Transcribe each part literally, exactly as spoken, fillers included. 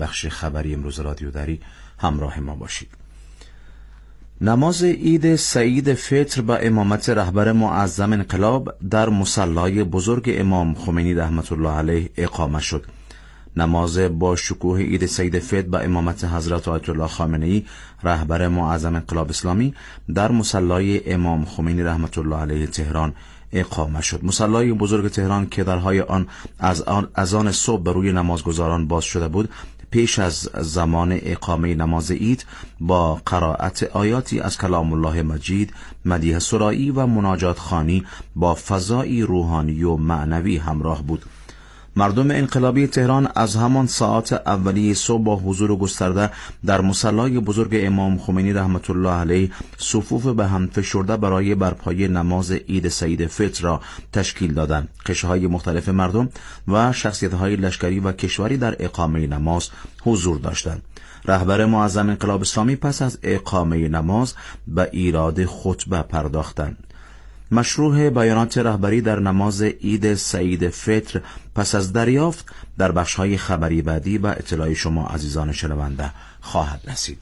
بخش خبری امروز رادیو دری همراه ما باشید. نماز عید سعید فطر به امامت رهبر معظم انقلاب در مصلای بزرگ امام خمینی رحمت الله علیه اقامه شد. نماز با شکوه عید سعید فطر به امامت حضرت آیت الله خامنه‌ای رهبر معظم انقلاب اسلامی در مصلای امام خمینی رحمت الله علیه تهران اقامه شد. مصلای بزرگ تهران که درهای آن از آن از آن صبح به روی نمازگزاران باز شده بود، پیش از زمان اقامه نماز عید با قرائت آیاتی از کلام الله مجید، مدیح سرایی و مناجات خوانی با فضایی روحانی و معنوی همراه بود. مردم انقلابی تهران از همان ساعات اولیه صبح با حضور گسترده در مصلای بزرگ امام خمینی رحمت الله علیه صفوف به هم فشرده برای برپایی نماز عید سعید فطر را تشکیل دادند. قشرهای مختلف مردم و شخصیت‌های لشکری و کشوری در اقامه نماز حضور داشتند. رهبر معظم انقلاب اسلامی پس از اقامه نماز به ایراد خطبه پرداختند. مشروع بیانات رهبری در نماز عید سعید فطر پس از دریافت در بخش‌های خبری بعدی و اطلاع شما عزیزان شنونده خواهد رسید.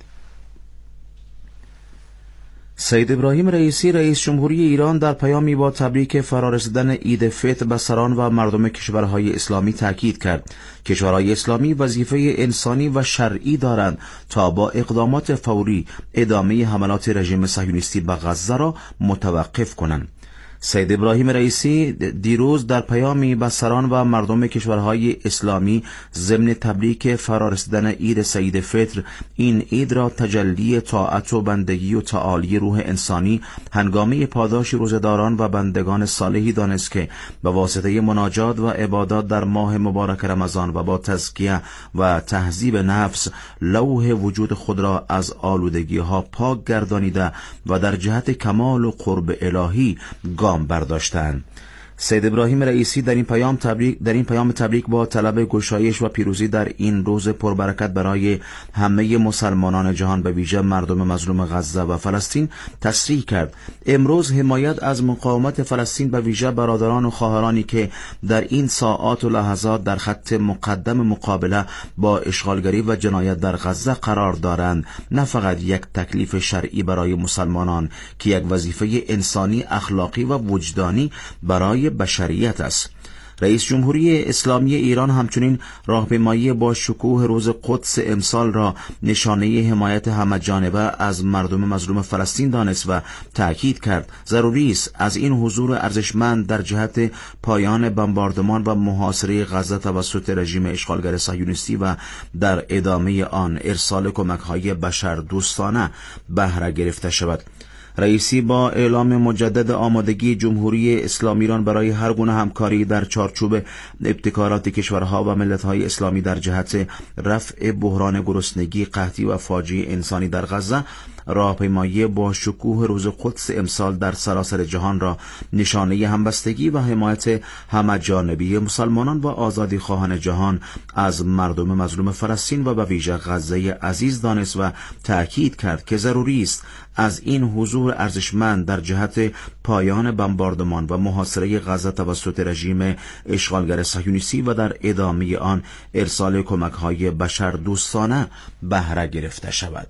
سید ابراهیم رئیسی رئیس جمهوری ایران در پیامی با تبریک فرارسیدن عید فطر به سران و مردم کشورهای اسلامی تاکید کرد کشورهای اسلامی وظیفه انسانی و شرعی دارند تا با اقدامات فوری ادامه حملات رژیم صهیونیستی به غزه را متوقف کنند. سید ابراهیم رئیسی دیروز در پیامی به سران و مردم کشورهای اسلامی ضمن تبریک فرارسیدن عید سعید فطر این عید را تجلی طاعت و بندگی و تعالی روح انسانی هنگامه پاداش روزه‌داران و بندگان صالحی دانست که به واسطه مناجات و عبادات در ماه مبارک رمضان و با تزکیه و تهذیب نفس لوح وجود خود را از آلودگی ها پاک گردانیده و در جهت کمال و قرب الهی گام برداشتند. سید ابراهیم رئیسی در این پیام تبریک در این پیام تبریک با طلب گشایش و پیروزی در این روز پربرکت برای همه مسلمانان جهان به ویژه مردم مظلوم غزه و فلسطین تصریح کرد امروز حمایت از مقاومت فلسطین به ویژه برادران و خواهرانی که در این ساعات و لحظات در خط مقدم مقابله با اشغالگری و جنایت در غزه قرار دارند نه فقط یک تکلیف شرعی برای مسلمانان که یک وظیفه انسانی، اخلاقی و وجدانی برای بشریت است. رئیس جمهوری اسلامی ایران همچنین راهپیمایی با شکوه روز قدس امسال را نشانه حمایت همه‌جانبه از مردم مظلوم فلسطین دانست و تأکید کرد ضروری است از این حضور ارزشمند در جهت پایان بمباردمان و محاصره غزه توسط رژیم اشغالگر صهیونیستی و در ادامه آن ارسال کمک‌های بشردوستانه بهره گرفته شود. رئیسی با اعلام مجدد آمادگی جمهوری اسلامی ایران برای هر گونه همکاری در چارچوب ابتکارات کشورها و ملت‌های اسلامی در جهت رفع بحران گرسنگی، قحطی و فاجعه انسانی در غزه، راهپیمایی با شکوه روز قدس امسال در سراسر جهان را نشانه همبستگی و حمایت همه‌جانبه مسلمانان و آزادی خواهان جهان از مردم مظلوم فلسطین و به ویژه غزه عزیز دانست و تأکید کرد که ضروری است از این حضور ارزشمند در جهت پایان بمباردمان و محاصره غزه توسط رژیم اشغالگر صهیونیستی و در ادامه آن ارسال کمک‌های بشردوستانه بهره گرفته شود.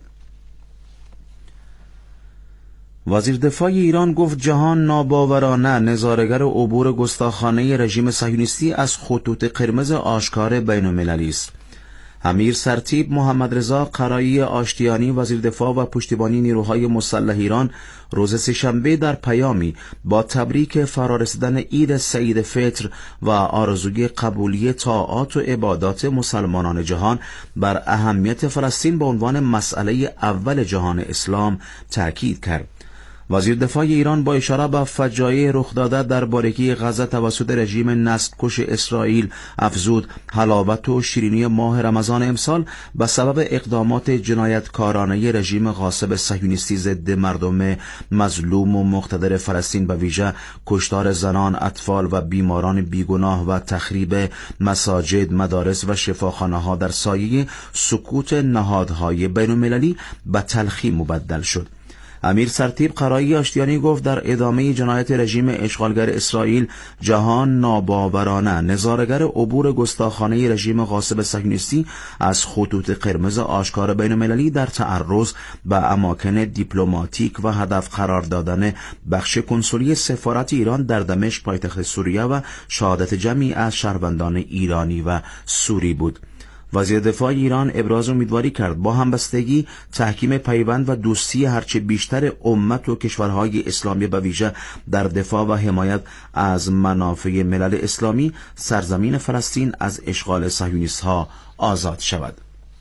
وزیر دفاع ایران گفت جهان ناباورانه نظاره‌گر عبور گستاخانه رژیم صهیونیستی از خطوط قرمز آشکار بین‌المللی است. امیر سرتیپ محمد رضا قرایی آشتیانی وزیر دفاع و پشتیبانی نیروهای مسلح ایران روز سه‌شنبه در پیامی با تبریک فرارسیدن عید سعید فطر و آرزوی قبولی طاعات و عبادات مسلمانان جهان بر اهمیت فلسطین به عنوان مسئله اول جهان اسلام تأکید کرد. وزیر دفاع ایران با اشاره به فجایع رخ داده در بارگی غزه توسط رژیم نسل‌کش اسرائیل افزود حلاوت و شیرینی ماه رمضان امسال به سبب اقدامات جنایتکارانه رژیم غاصب صهیونیستی ضد مردم مظلوم و مقتدر فلسطین به ویژه کشتار زنان، اطفال و بیماران بیگناه و تخریب مساجد، مدارس و شفاخانه‌ها در سایه سکوت نهادهای بین‌المللی به تلخی مبدل شد. امیر سرتیپ قرایی آشتیانی گفت در ادامه جنایت رژیم اشغالگر اسرائیل جهان ناباورانه نظاره‌گر عبور گستاخانه رژیم غاصب صهیونیستی از خطوط قرمز آشکار بین‌المللی در تعرض به اماکن دیپلماتیک و هدف قرار دادن بخش کنسولی سفارت ایران در دمشق پایتخت سوریه و شهادت جمعی از شهروندان ایرانی و سوری بود. وزیر دفاع ایران ابراز امیدواری کرد با همبستگی، تحکیم پیوند و دوستی هرچه بیشتر امت و کشورهای اسلامی به ویژه در دفاع و حمایت از منافع ملل اسلامی، سرزمین فلسطین از اشغال صهیونیست‌ها آزاد شود.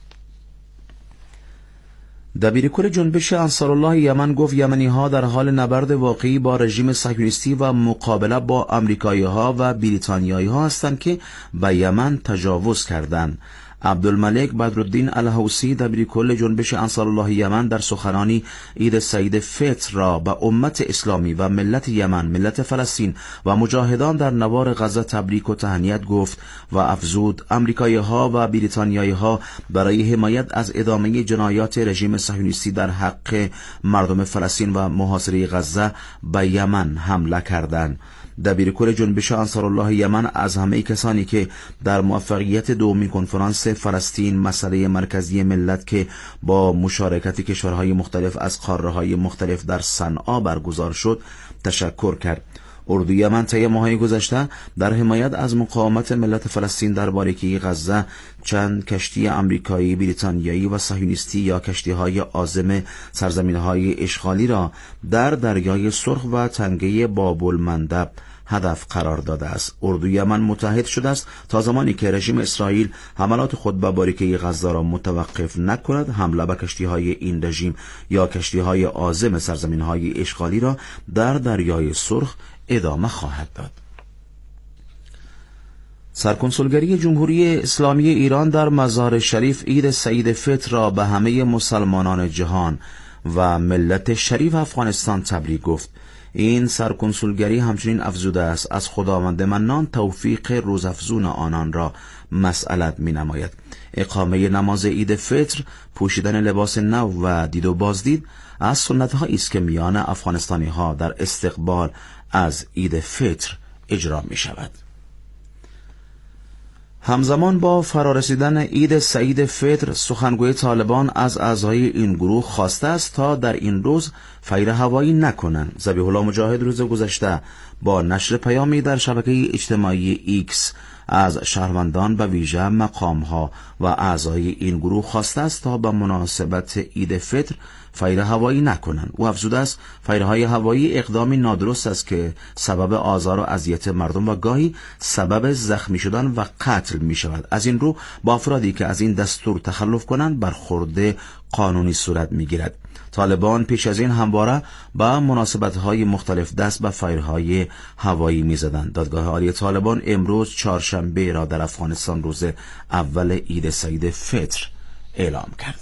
دبیرکل جنبش انصارالله یمن گفت یمنی‌ها در حال نبرد واقعی با رژیم صهیونیستی و مقابله با آمریکایی‌ها و بریتانیایی‌ها هستند که به یمن تجاوز کردند. عبدالملک بدرالدین الحوثی دبیرکل جنبش انصارالله یمن در سخنانی عید سعید فطر را به امت اسلامی و ملت یمن، ملت فلسطین و مجاهدان در نوار غزه تبریک و تهنیت گفت و افزود آمریکایی‌ها و بریتانیایی‌ها برای حمایت از ادامه جنایات رژیم صهیونیستی در حق مردم فلسطین و محاصره غزه به یمن حمله کردند. دبیرکل جنبش انصارالله یمن از همه کسانی که در موفقیت دومین کنفرانس فلسطین مسئله مرکزی ملت که با مشارکت کشورهای مختلف از قاره‌های مختلف در صنعا برگزار شد تشکر کرد. اردوی یمن طی ماه‌های گذشته در حمایت از مقاومت ملت فلسطین در باریکه غزه چند کشتی آمریکایی، بریتانیایی و صهیونیستی یا کشتی‌های عازم سرزمین‌های اشغالی را در دریای سرخ و تنگه باب المندب هدف قرار داده است. اردوی یمن متحد شده است تا زمانی که رژیم اسرائیل حملات خود به باریکه غزه را متوقف نکند، حمله به کشتی‌های این رژیم یا کشتی‌های عازم سرزمین‌های اشغالی را در دریای سرخ ادامه خواهد داد. سرکنسولگری جمهوری اسلامی ایران در مزار شریف عید سعید فطر را به همه مسلمانان جهان و ملت شریف افغانستان تبریک گفت. این سرکنسولگری همچنین افزوده است از خداوند منان توفیق روزافزون آنان را مسئلت می نماید. اقامه نماز عید فطر، پوشیدن لباس نو و دید و بازدید از سنت هایی است که میان افغانستانی ها در استقبال از عید فطر اجرا می شود. همزمان با فرارسیدن عید سعید فطر، سخنگوی طالبان از اعضای این گروه خواسته است تا در این روز فیر هوایی نکنند. ذبیح الله مجاهد روز گذشته با نشر پیامی در شبکه اجتماعی ایکس از شهروندان به ویژه مقامها و اعضای این گروه خواسته است تا به مناسبت عید فطر فیر هوایی نکنند. او افزوده است فیرهای هوایی اقدامی نادرست است که سبب آزار و اذیت مردم و گاهی سبب زخمی شدن و قتل می شود. از این رو با افرادی که از این دستور تخلف کنند برخورد قانونی صورت می گیرد. طالبان پیش از این همواره با مناسبت‌های مختلف دست به فیرهای هوایی می‌زدند. دادگاه عالی طالبان امروز چهارشنبه را در افغانستان روز اول عید سعید فطر اعلام کرد.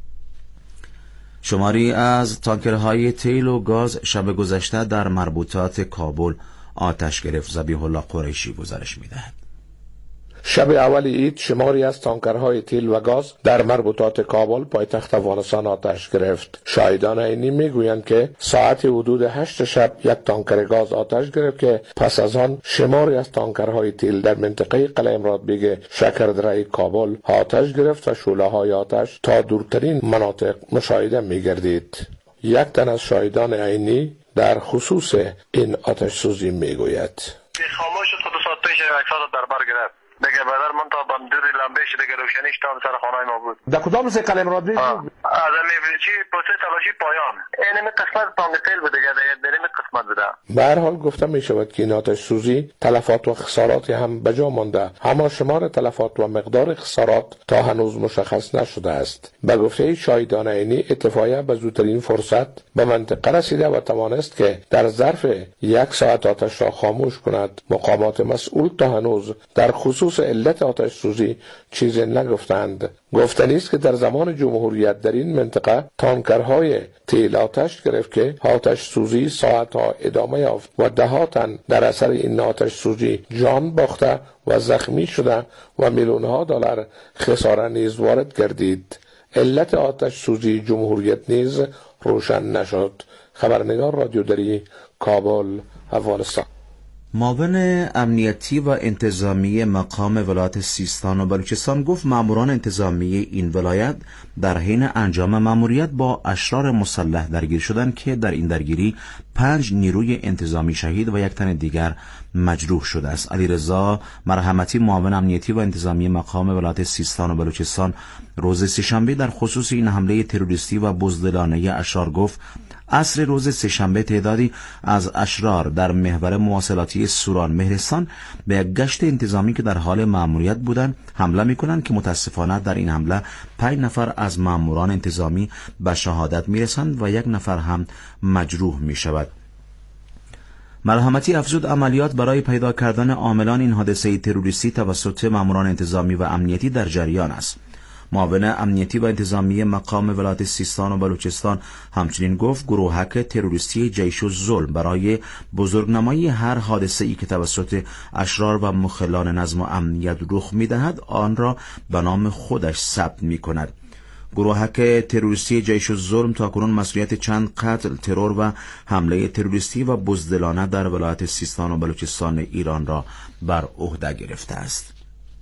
شماری از تانکرهای تیل و گاز شب گذشته در مربوطات کابل آتش گرفت. ذبیح الله قریشی گزارش می‌دهد. شب اول عید شماری از تانکرهای تیل و گاز در مربوطات کابل پایتخت افغانستان آتش گرفت. شاهدان عینی میگویند که ساعت حدود هشت شب یک تانکر گاز آتش گرفت که پس از آن شماری از تانکرهای تیل در منطقه قلعه امراد بیگ شکردره کابل آتش گرفت و شعله‌های آتش تا دورترین مناطق مشاهده میگردید. یک تن از شاهدان عینی در خصوص این آتش سوزی میگوید: خاموش شد، خود ساعت پیش یک ساعت در بر گرفت. دیگه بدر من تا بندوری لمبه شده که روشنیش تا سر خانه ما بود. در کدام سه قلعه امراد بیگ؟ از امی چی پروسه تلاشی پایان. اینمی قسمت تانگ تیل بوده دیگه، اینمی قسمت بوده. به هر حال گفته می شود که این آتش سوزی تلفات و خساراتی هم به جا مانده، اما شمار تلفات و مقدار خسارات تا هنوز مشخص نشده است. به گفته شاهدان عینی اتفاقیه به زودترین فرصت به منطقه رسیده و توانست که در ظرف یک ساعت آتش را خاموش کند. مقامات مسئول تا هنوز در خصوص علت آتش سوزی چیزی نگفتند. گفتنی است که در زمان جمهوریت در این منطقه تانکرهای تیل آتش گرفت که آتش سوزی ساعتها ادامه یافت و ده ها تن در اثر این آتش سوزی جان باخته و زخمی شده و میلیون ها دلار خساره نیز وارد گردید. علت آتش سوزی جمهوریت نیز روشن نشد. خبرنگار رادیو دری، کابل، افغانستان. معاون امنیتی و انتظامی مقام ولایت سیستان و بلوچستان گفت ماموران انتظامی این ولایت در حین انجام ماموریت با اشرار مسلح درگیر شدند که در این درگیری پنج نیروی انتظامی شهید و یک تن دیگر مجروح شده است. علیرضا مرحمتی، معاون امنیتی و انتظامی مقام ولایت سیستان و بلوچستان، روز سه‌شنبه در خصوص این حمله تروریستی و بزدلانه اشرار گفت عصر روز سه‌شنبه تعدادی از اشرار در محور مواصلاتی سوران مهرستان به یک گشت انتظامی که در حال مأموریت بودند حمله می‌کنند که متاسفانه در این حمله پنج نفر از مأموران انتظامی به شهادت می‌رسند و یک نفر هم مجروح می‌شود. مرحمتی افزود عملیات برای پیدا کردن عاملان این حادثه تروریستی توسط مأموران انتظامی و امنیتی در جریان است. معاون امنیتی و انتظامی مقام ولایت سیستان و بلوچستان همچنین گفت گروهک تروریستی جیش الظلم برای بزرگنمایی هر حادثه‌ای که توسط اشرار و مخلان نظم و امنیت رخ می‌دهد آن را به نام خودش ثبت می‌کند. گروهک تروریستی جیش الظلم تاکنون مسئولیت چند قتل، ترور و حمله تروریستی و بزدلانه در ولایت سیستان و بلوچستان ایران را بر عهده گرفته است.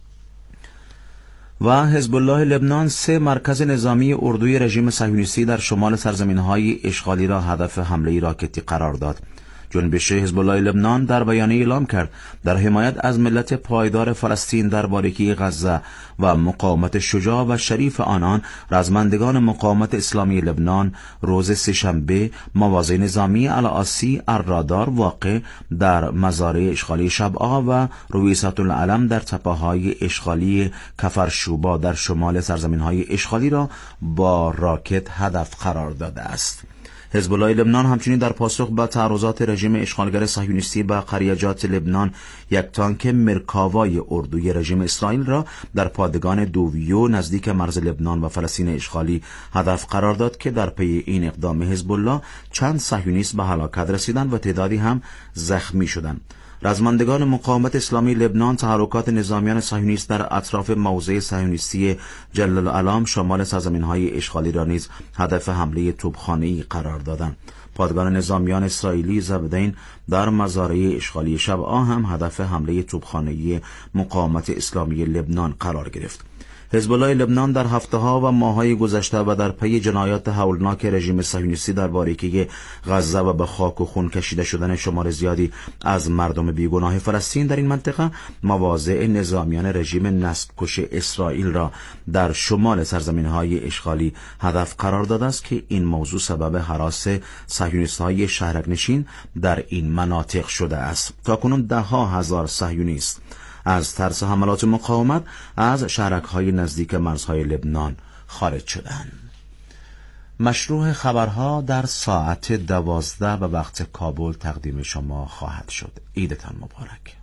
و حزب الله لبنان سه مرکز نظامی اردوی رژیم صهیونیستی در شمال سرزمین‌های اشغالی را هدف حمله راکتی قرار داد. جنبش حزب الله لبنان در بیانیه اعلام کرد در حمایت از ملت پایدار فلسطین در باریکی غزه و مقاومت شجاع و شریف آنان، رزمندگان مقاومت اسلامی لبنان روز سه‌شنبه مواضع نظامی العاصی الرادار واقع در مزارع اشغالی شبعا و رویسة العلم در تپه‌های اشغالی کفرشوبا در شمال سرزمین‌های اشغالی را با راکت هدف قرار داده است. حزب الله لبنان همچنین در پاسخ به تعرضات رژیم اشغالگر صهیونیستی به قریجات لبنان یک تانک مرکاوای اردوی رژیم اسرائیل را در پادگان دوویو نزدیک مرز لبنان و فلسطین اشغالی هدف قرار داد که در پی این اقدام حزب الله چند صهیونیست به هلاکت رسیدند و تعدادی هم زخمی شدند. رزمندگان مقاومت اسلامی لبنان تحرکات نظامیان صهیونیست در اطراف موضع صهیونیستی جلل العلام شمال سرزمین‌های اشغالی را نیز هدف حمله توپخانه‌ای قرار دادند. پادگان نظامیان اسرائیلی زبدین در مزارع اشغالی شبعا هم هدف حمله توپخانه‌ای مقاومت اسلامی لبنان قرار گرفت. حزب الله لبنان در هفته‌ها و ماه‌های گذشته و در پی جنایات هولناک رژیم صهیونیستی در باریکه غزه و به خاک و خون کشیده شدن شمار زیادی از مردم بیگناه فلسطین در این منطقه، مواضع نظامیان رژیم نسل‌کش اسرائیل را در شمال سرزمین‌های اشغالی هدف قرار داده است که این موضوع سبب هراس صهیونیست‌های شهرک‌نشین در این مناطق شده است. تاکنون ده‌ها هزار صهیونیست از ترس حملات مقاومت از شهرک‌های نزدیک مرزهای لبنان خارج شدند. مشروع خبرها در ساعت دوازده به وقت کابل تقدیم شما خواهد شد. عیدتان مبارک.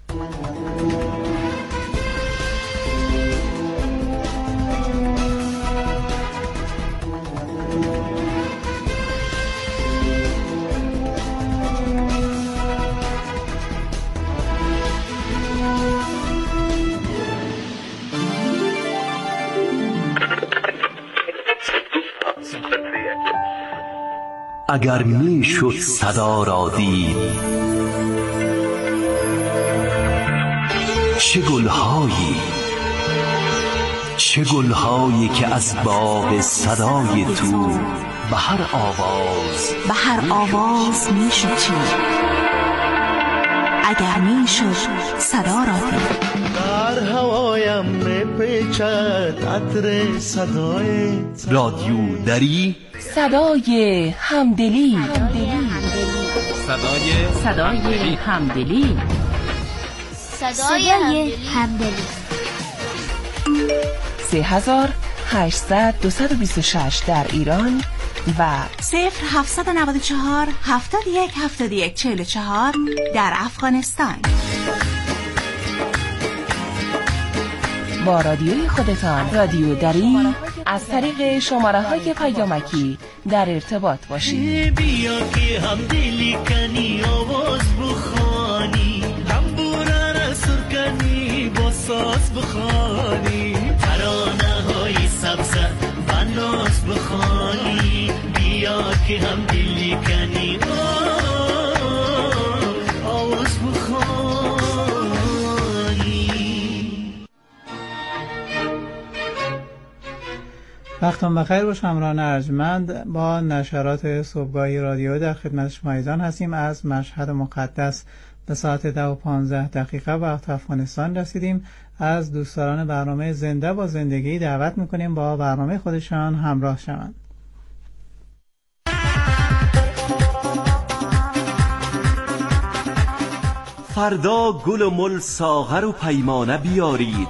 اگر می شد صدا را دید، چه گلهایی چه گلهایی که از باغ صدای تو به هر آواز به هر آواز می شد چید. اگر می شد صدا را دید، در هوایم می پیچد عطر صدای رادیو دری، صدای همدلی، صدای صدای همدلی، صدای همدلی. سه هزار هشتصد دویست و بیست و شش در ایران و صفر هفتصد و نود و چهار هفتاد و یک هفتاد و یک چهل و چهار در افغانستان. با رادیوی خودتان رادیو دری از طریق شماره های پیامکی در ارتباط باشید. بیا که هم دلی کنی آواز بخوانی، تنبوره را سر کنی با ساز بخوانی، ترانه های سبزه و ناز بخوانی. بیا که هم دلی کنی آواز بخوانی. وقتتون بخیر باش همراهان ارجمند. با نشرات صبحگاهی رادیو در خدمت شما ایزان هستیم. از مشهد مقدس به ساعت ده و پانزده دقیقه وقت افغانستان رسیدیم. از دوستداران برنامه زنده با زندگی دعوت میکنیم با برنامه خودشان همراه شوند. فردا گل و مل ساغر و پیمانه بیارید،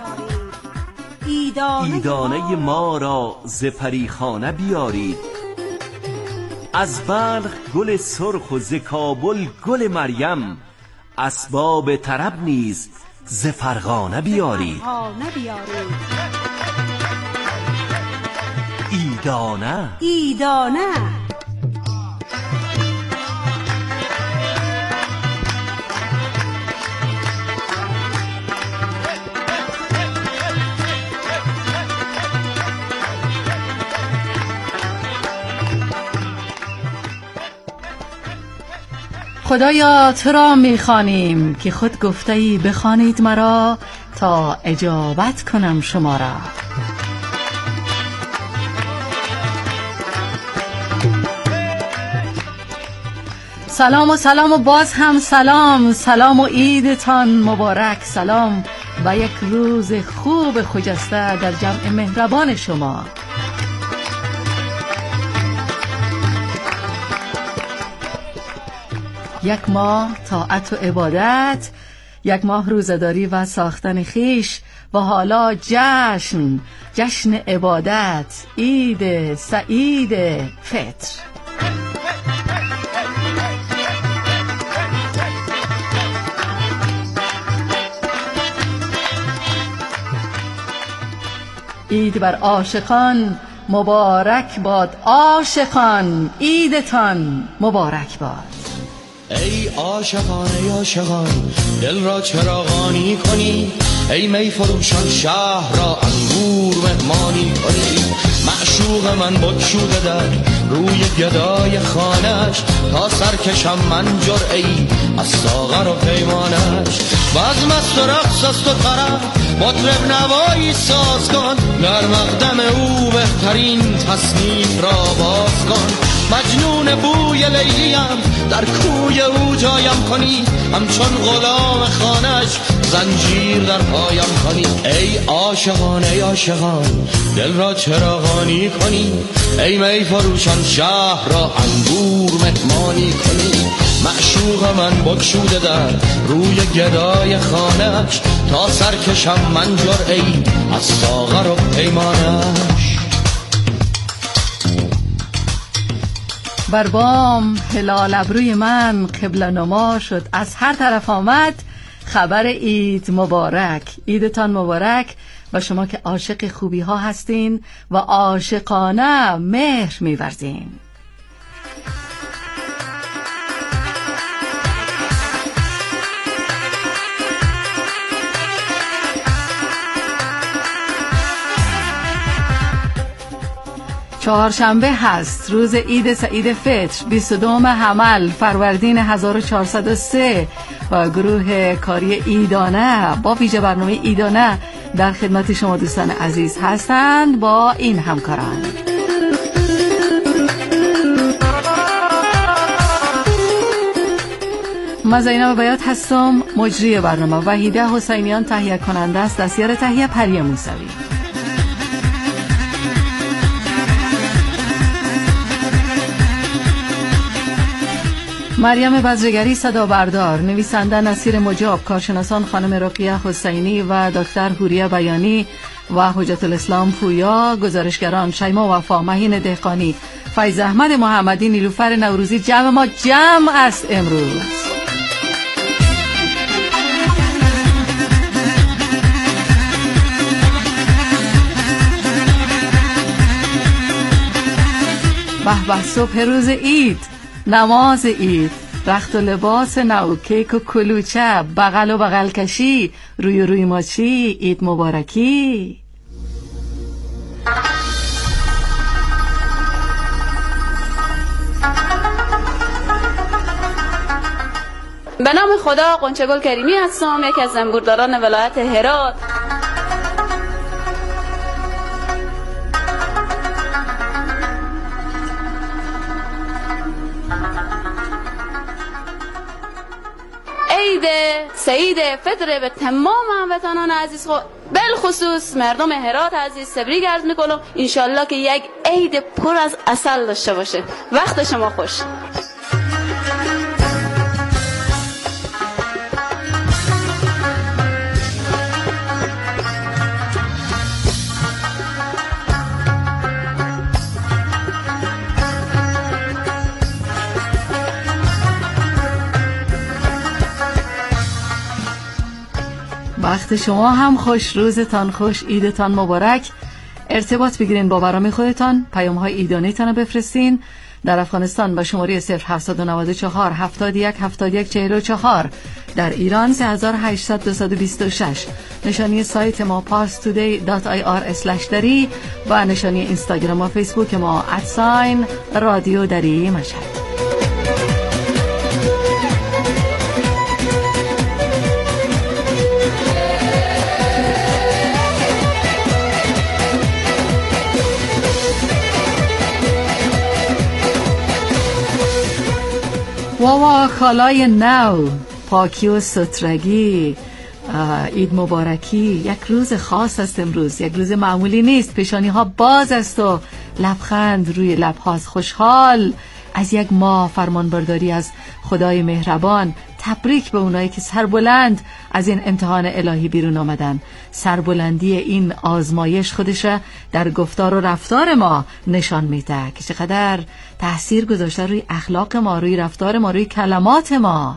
ایدانه, ایدانه ما را ز پریخانه بیارید. از بلخ گل سرخ و ز کابل گل مریم، اسباب طرب نیز ز فرغانه بیارید. ایدانه ایدانه خدایا تو را میخوانیم که خود گفته‌ای بخوانید مرا تا اجابت کنم شما را. سلام و سلام و باز هم سلام، سلام و عیدتان مبارک، سلام و یک روز خوب خجسته در جمع مهربان شما. یک ماه طاعت و عبادت، یک ماه روزداری و ساختن خیش و حالا جشن جشن عبادت، عید سعید فطر. عید بر عاشقان مبارک باد، عاشقان عیدتان مبارک باد. ای عاشقان ای عاشقان دل را چراغانی کنی، ای می فروشان شهر را انگور مهمانی کنی. معشوق من بگشوده در روی گدای خانش، تا سرکشم من جرعه‌ای از ساغر و پیمانش. بزم است و رقص است و طرب مطرب نوایی ساز کن، در مقدم او بهترین تصنیف را باز کن. مجنون بوی لیلیم در کوی او جایم کنی، همچون غلام خانش زنجیر در پایم کنی. ای عاشقان ای عاشقان دل را چراغانی کنی، ای می فروشان شهر را انگور مهمانی کنی. معشوق من بگشوده در روی گدای خانش، تا سرکشم من جرعه‌ای از ساغر و پیمانش. بر بام هلال ابروی من قبله نما شد، از هر طرف آمد خبر عید مبارک. عیدتان مبارک و شما که عاشق خوبی ها هستین و عاشقانه مهر می‌ورزین. چهارشنبه هست، روز عید سعید فطر، بیست و دوم حمل فروردین هزار و چهارصد و سه و گروه کاری ایدانه با ویژه برنامه ایدانه در خدمت شما دوستان عزیز هستند با این همکاران. من زینب بیات هستم، مجری برنامه. وحیده حسینیان تهیه کننده است، دستیار تهیه پری موسوی. مریم بزرگری صدا بردار، نویسنده نصیر مجاب، کارشناسان خانم رقیه حسینی و دکتر حوریه بیانی و حجت الاسلام پویا، گزارشگران شیما وفا، مهین دهقانی، فیض احمد محمدی، نیلوفر نوروزی. جمع ما جمع است امروز. به به صبح روز عید، نماز عید، رخت و لباس نو، کیک و کلوچه، بغل و بغل کشی، روی روی ماچی، عید مبارکی. به نام خدا، قنچه‌گل کریمی هستم، یکی از زنبورداران ولایت هرات. عید سعید فطر به تمام هموطنان عزیز خود، بالخصوص مردم هرات عزیز تبریک عرض میکنم. انشالله که یک عید پر از عسل داشته باشه. وقت شما خوش. وقت شما هم خوش، روزتان خوش، عیدتان مبارک. ارتباط بگیرین با برنامه خودتان، پیام های عیدانه تان بفرستین. در افغانستان با شماره صفر هفت نه چهار هفتاد و یک هفتاد و یک چهل و چهار، در ایران سه هزار و هشتصد دویست و بیست و شش. نشانی سایت ما پارس تودی دات آی آر اسلش دری و نشانی اینستاگرام و فیسبوک ما ادساین رادیو دری مشهد. واوا کالای نو، پاکی و سترگی، عید مبارکی. یک روز خاص است امروز، یک روز معمولی نیست. پیشانی ها باز است و لبخند روی لب هاست. خوشحال از یک ماه فرمانبرداری از خدای مهربان. تبریک به اونایی که سربلند از این امتحان الهی بیرون آمدن. سربلندی این آزمایش خودش در گفتار و رفتار ما نشان میده که چقدر تأثیر گذاشته روی اخلاق ما، روی رفتار ما، روی کلمات ما.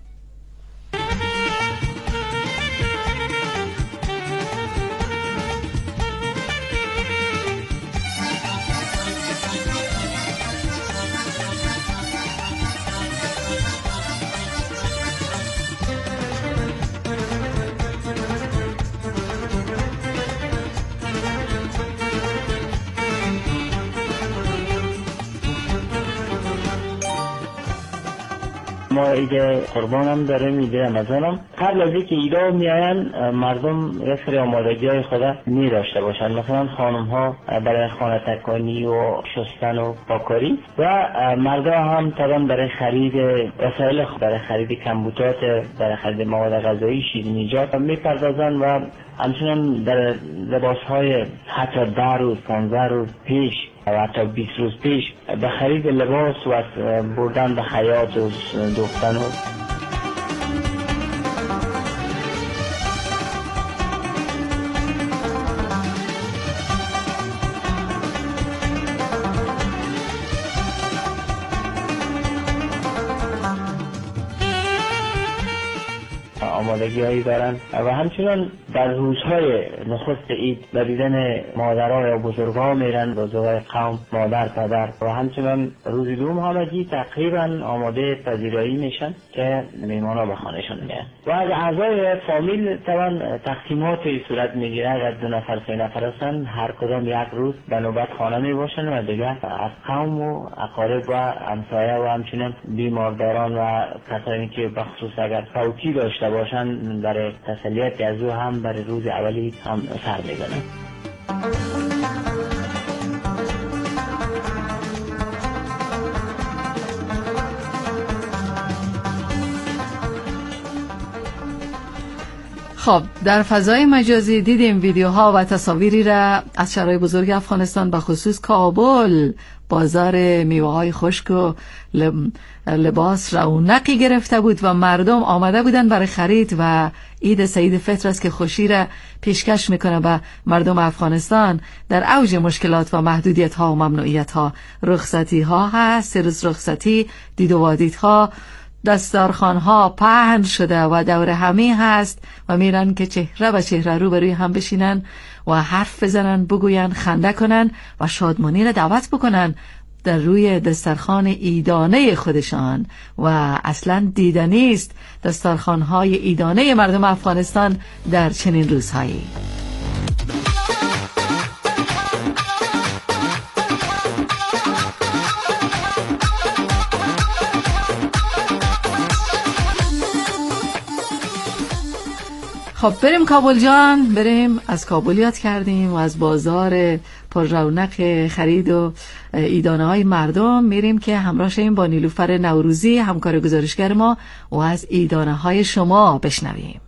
ما عید قربانم داریم، عید رمضانم. قبل از اینکه عیدا میاین مردم یه سری آمادگی‌های خود می داشته باشن. مثلا خانم ها برای خانه تکانی و شستن و پاکاری و مردا هم طبعا برای خرید وسایل، برای خرید کمبوتات، برای خرید مواد غذایی، شیرینیجات میپردازن و همچنان در لباس های حتی ده روز پانزده روز پیش و حتی بیست روز پیش به خرید لباس و بردن به خیاط و دوختن و آمادگی هایی دارن و همچنان در روزهای نخست عید به دیدن مادرها یا بزرگها میرن، بزرگای قوم، مادر، پدر و همچنان روز دوم همگی تقریبا آماده پذیرایی میشن که میهمانها به خانهشون میان و از اعضای فامیل طبعا تقسیمات صورت میگیره. اگر دو نفر سه نفر هستن هر کدام یک روز به نوبت خانه میباشن و دیگه از قوم و اقارب و همسایه و همچنان بیمارداران و کسانی که به خصوص اگر فوتی داشته باشن برای تسلیت از او هم برای روز اولی هم سر میزنن. خب در فضای مجازی دیدیم ویدیوها و تصاویری را از شهرهای بزرگ افغانستان، به خصوص کابل. بازار میوه‌های خشک و لباس رونقی گرفته بود و مردم آمده بودن برای خرید و عید سعید فطر است که خوشی را پیشکش میکنه به مردم افغانستان. در اوج مشکلات و محدودیت ها و ممنوعیت ها، رخصتی ها هست، سه روز رخصتی، دید و وادید ها، دستارخان ها پهن شده و دور همی هست و میرن که چهره به چهره رو بروی هم بشینن و حرف بزنن، بگوین، خنده کنن و شادمانی را دعوت بکنن در روی دسترخوان ایدانه خودشان. و اصلا دیدنی است دسترخوان های ایدانه مردم افغانستان در چنین روزهایی. خب بریم کابل جان، بریم از کابل یاد کردیم و از بازار پر رونق خرید و ایدانه های مردم میریم که همراه شیم با نیلوفر نوروزی همکار گزارشگر ما و از ایدانه های شما بشنویم.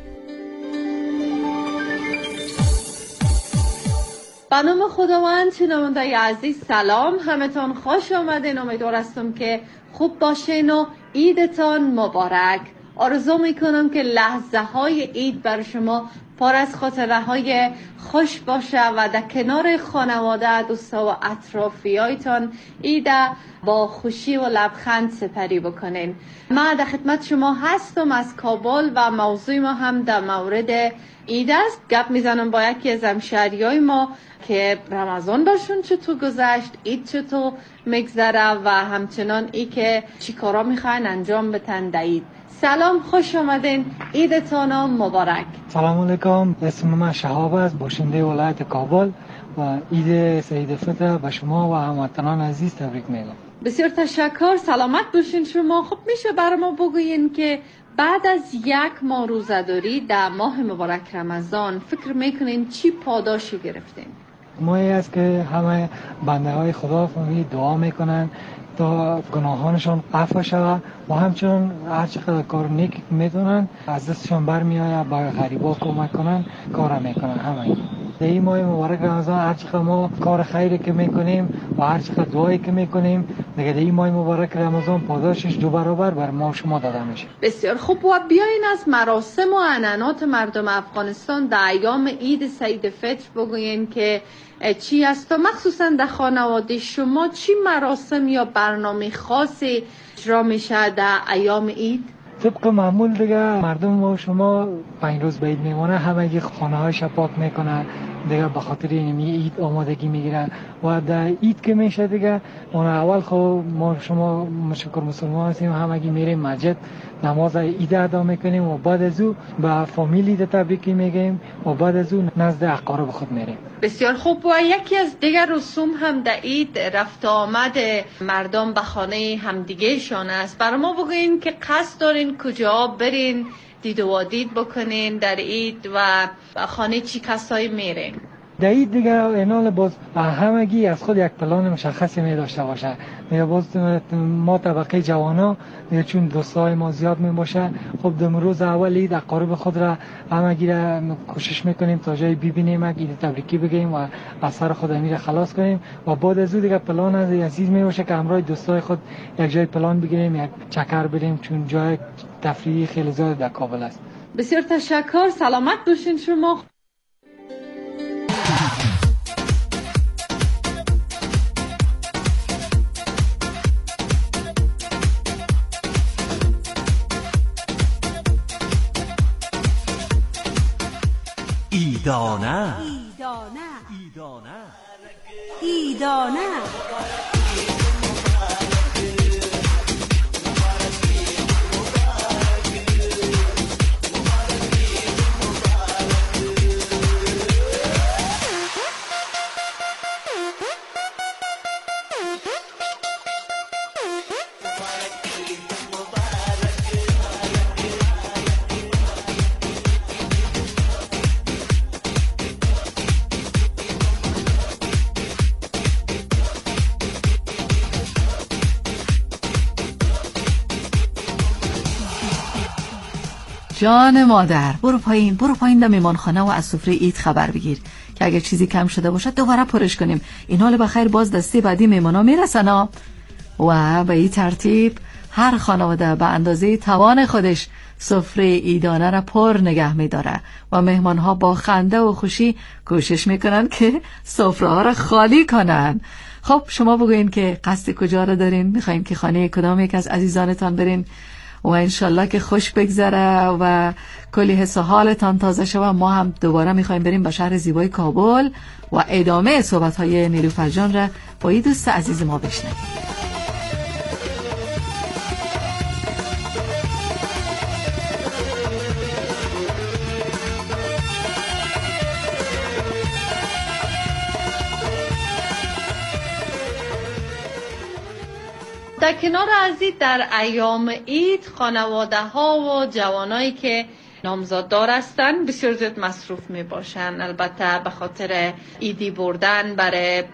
به نام خداوند. شنوندگان عزیز سلام، همتون خوش آمدین. امیدوار هستم که خوب باشین و عیدتان مبارک. آرزو میکنم که لحظه های عید بر شما پر از خاطره های خوش باشه و در کنار خانواده، دوستا و اطرافیایتان عید با خوشی و لبخند سپری بکنین. ما در خدمت شما هستم از کابل و موضوع ما هم در مورد عید است. گپ میزنم با یکی از همشهریای ما که رمضان برشون چطور گذشت، عید چطور میگذره و همچنان ای که چی کارا میخواین انجام بتن در عید. سلام، خوش آمدین، عیدتان مبارک. سلام علیکم، اسم من شهاب است، باشنده ولایت کابل و عید سعید فطر به شما و هموطنان عزیز تبریک میگم. بسیار تشکر، سلامت باشین شما. خب میشه برای ما بگوین که بعد از یک ماه روزه‌داری در ماه مبارک رمضان فکر میکنین چی پاداشی گرفتین؟ ماهی است که همه بنده های خدا فهمی دعا میکنن تا گناهانشان عفو شود و همچنان هر چقدر کار نیک میتونن از دستشان برمیآید به غریبا کمک کنن، کار میکنن. همه در این ماه مبارک رمضان هر چقدر ما کار خیری که میکنیم و هر چقدر دعایی که میکنیم دیگه در این ماه مبارک رمضان پاداشش دو برابر بر ما شما داده میشه. بسیار خوب. و بیاین از مراسم و عنعنات مردم افغانستان در ایام عید سعید فطر بگوین که چی است و مخصوصا در خانواده شما چی مراسم یا برنامه خاصی اجرا میشه در ایام عید؟ طبق معمول دیگه مردم و شما پنج روز به عید میمونه، همه خانه هایش پاک میکنن دیگه، به خاطر این عید آمادگی میگیرن و در عید که میشه دیگه اون اول خب ما شما مشکر مسلمان هستیم، همگی میریم مسجد نماز عید ادا میکنیم و بعد از او به فامیلی تبریک میگیم و بعد از او نزد اقارب خود میریم. بسیار خوب. و یکی از دیگر رسوم هم در عید رفت آمد مردم به خانه همدیگه شان است. برای ما بگوین که قصد دارین کجا برین دید و دید بکنین در عید و خانه چی کسایی میرین؟ در عید دیگه اینال باز همگی از خود یک پلان مشخصی می داشته باشه. یا باز ما طبقه جوانا چون دوستای ما زیاد می باشه، خب در روز اول عید اقارب خود را همگی را کوشش میکنیم تا جای ببینیم، عید تبریکی بگیم و از سر خود امیر خلاص کنیم و بعد از اون دیگه پلان از عزیز می باشه که همراه دوستای خود یک جای پلان بگیریم، یک چکر بریم چون جای تفریحی خیلی زیاد در کابل است. بسیار تشکر، سلامت باشین شما. ایدانه ایدانه ایدانه جان مادر، برو پایین برو پایین در میمانخانه و از سفره عید خبر بگیر که اگر چیزی کم شده باشه دوباره پرش کنیم. این حال بخیر باز دسته بعدی میمانا میرسن ها. و به این ترتیب هر خانواده به اندازه توان خودش سفره عیدانه را پر نگه میداره و مهمان ها با خنده و خوشی کوشش میکنن که سفره ها را خالی کنن. خب شما بگوین که قصد کجا را دارین؟ میخواین که خانه کدام یک از عزیزانتان برین و انشالله که خوش بگذره و کلی حس و حالتان تازه شود. ما هم دوباره میخوایم بریم به شهر زیبای کابل و ادامه صحبت های نیلوفر جان را با این دوست عزیز ما بشنویم. در کنار از این در ایام عید خانواده ها و جوانایی که نامزاددار هستن بسیار زیاد مصروف می باشن. البته به خاطر ایدی بردن برای